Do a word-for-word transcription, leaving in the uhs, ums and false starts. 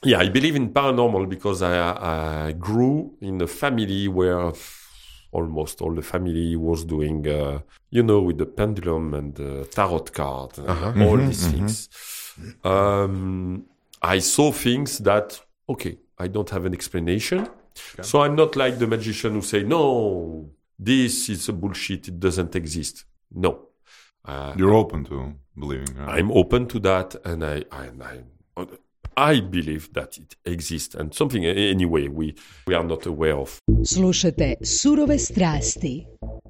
Yeah, I believe in paranormal because I, I grew in a family where almost all the family was doing, uh, you know, with the pendulum and the tarot card, and Uh-huh. all Mhm, these mhm. things. Um, I saw things that, okay, I don't have an explanation. So I'm not like the magician who say, no, this is a bullshit, it doesn't exist. No. Uh, You're open to believing. Right? I'm open to that, and I, I, I, I believe that it exists, and something anyway we, we are not aware of. Slušate Surove strasti.